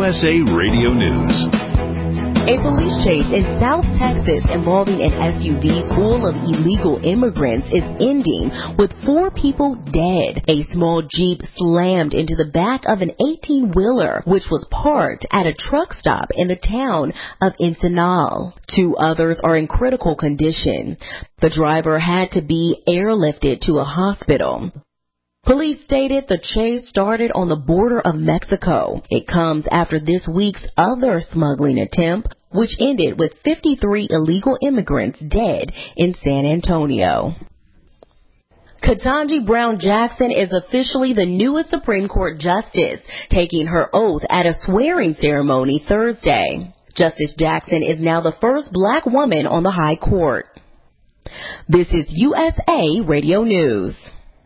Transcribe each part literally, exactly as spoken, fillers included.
S A Radio News. A police chase in South Texas involving an S U V full of illegal immigrants is ending with four people dead. A small Jeep slammed into the back of an eighteen-wheeler, which was parked at a truck stop in the town of Encinal. Two others are in critical condition. The driver had to be airlifted to a hospital. Police stated the chase started on the border of Mexico. It comes after this week's other smuggling attempt, which ended with fifty-three illegal immigrants dead in San Antonio. Ketanji Brown Jackson is officially the newest Supreme Court justice, taking her oath at a swearing ceremony Thursday. Justice Jackson is now the first black woman on the high court. This is U S A Radio News.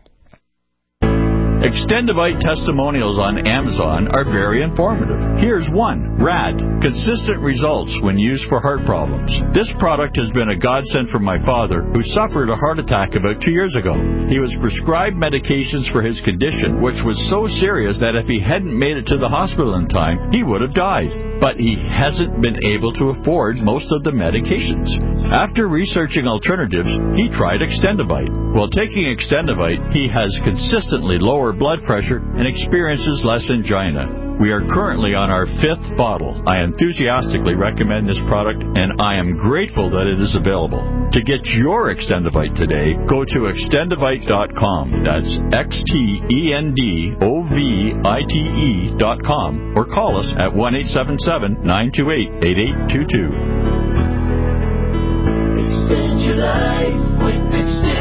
Extendivite testimonials on Amazon are very informative. Here's one. Rad. Consistent results when used for heart problems. This product has been a godsend for my father, who suffered a heart attack about two years ago. He was prescribed medications for his condition, which was so serious that if he hadn't made it to the hospital in time, he would have died. But he hasn't been able to afford most of the medications. After researching alternatives, he tried Extendivite. While taking Extendivite, he has consistently lower blood pressure and experiences less angina. We are currently on our fifth bottle. I enthusiastically recommend this product, and I am grateful that it is available. To get your Extendivite today, go to extendivite dot com. That's X T E N D O V I T E dot com, or call us at one eight seven seven, nine two eight, eight eight two two. Extend your life with Extend.